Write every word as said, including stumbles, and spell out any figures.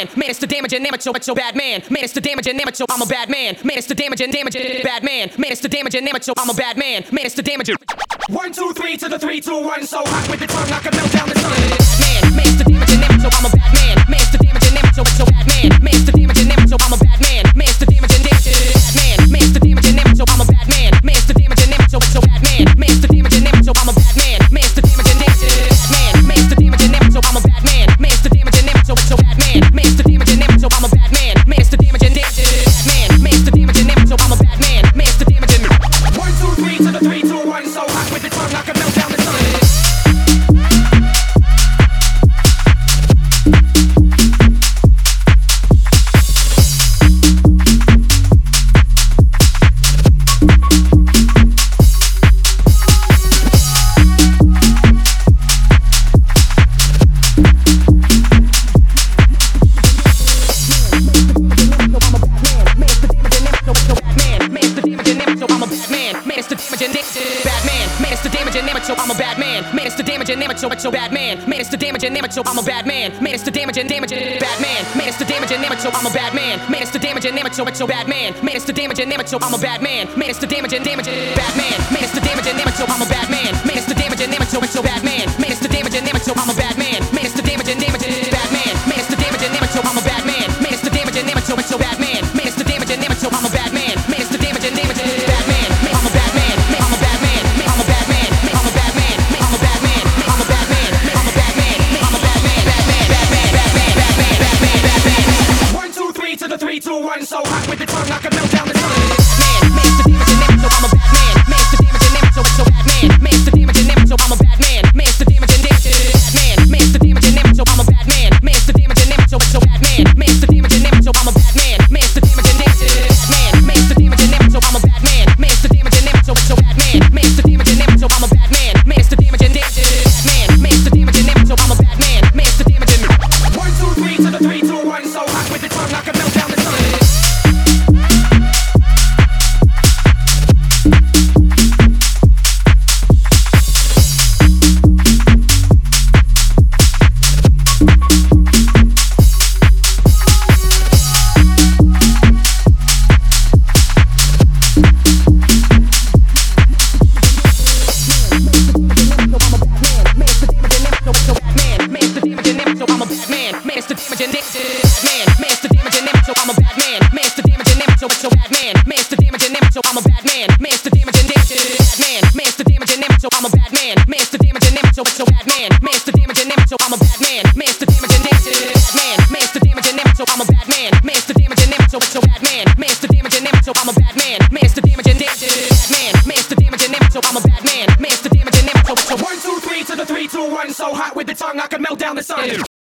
man. Man, it's the damage and amateur, but so bad man. Man, it's the damage and amateur, I'm a bad man. Man, it's the damage and damage, bad man. Man, it's the damage and amateur, I'm a bad man. Man, it's the damage. One, two, three to the three, two, one. So hot with the tongue, I can melt down the sun. Man, man, it's the damage and amateur, I'm a bad man. Man, it's the damage and amateur, but so bad man. Man, it's the damage and amateur, I'm a bad man. Man, it's the damage and amateur, bad man. Man, it's the damage and amateur, I'm a bad man. Man, it's the damage and amateur, but so bad man. Man, it's the damage and amateur, I'm a bad man. Man, it's the damage and amateur, bad man. Man, it's the damage and amateur, I'm a bad man. Man, it's the damage and amateur, but so bad man. Man, it's the damage and amateur, I'm a bad man. Man, it's the damage and amateur, bad man. Man, it's the damage and amateur, I'm a bad man. Man, it's the damage and one, two, three to the three, two, one. So hot with the tongue, I can melt down the sun. I'm a bad man. Man, it's the damage and amateur, but so bad man. Man, it's the damage and amateur, I'm a bad man. Man, it's the damage and damage, bad man. Man, it's the damage and amateur, I'm a bad man. Man, it's the damage and amateur, but so bad man. Man, it's the damage and amateur, I'm a bad man. Man, it's the damage and damage, bad man. Man, it's the damage and amateur, I'm a bad man. Man, it's the damage and amateur, but so bad man. Man, it's the damage and amateur, I'm a bad man. Man, it's the damage and damage, bad man. Man, it's the damage and amateur, I'm a bad man. Man, it's the damage and amateur, but so bad man. Man, it's the damage and amateur, I'm a bad man. Man, it's the damage and damage, bad man. I'm a bad man. I'm a bad man. I'm a bad man. I'm a bad man. I'm a bad man. I'm a bad man. I'm a bad man. I'm a bad man. Bad man. Bad man. Bad man. Bad man. Bad man. Bad man. One, two, three to the three, two, one. So hot with the tongue, I can melt down the sun. Man, man, it's the damage and amateur, I'm a bad man. Man, it's the damage and amateur, but so bad man. Man, it's the damage and amateur, I'm a bad man. Man, it's the damage and amateur, bad man. Man, it's the damage and amateur, I'm a bad man. Man, it's the damage and amateur, but so bad man. Man, it's the damage and amateur, I'm a bad man. Man, it's the damage and amateur, bad man. Man, it's the damage and amateur, I'm a bad man. Man, it's the damage and amateur, but so bad man. Man, it's the damage and amateur, I'm a bad man. Man, it's the damage and amateur, bad man. Man, it's the damage and amateur, I'm a bad man. Man, it's the damage and one, two, three to the three, two, one. So hot with the tongue, I can melt down the sun. One, two, three to the three, two, one. So hot with the tongue, I can melt down the sun.